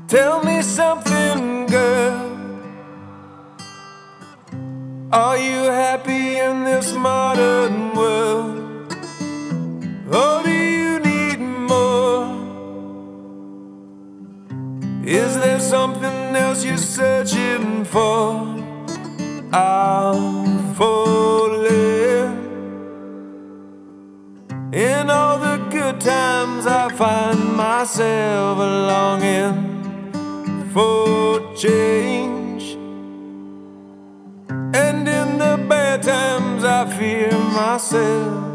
Tell me something, girl. Are you happy in this modern world? Or do you need more? Is there something else you're searching for? I'm falling. In all the good times I find myself longing for change, and in the bad times I fear myself.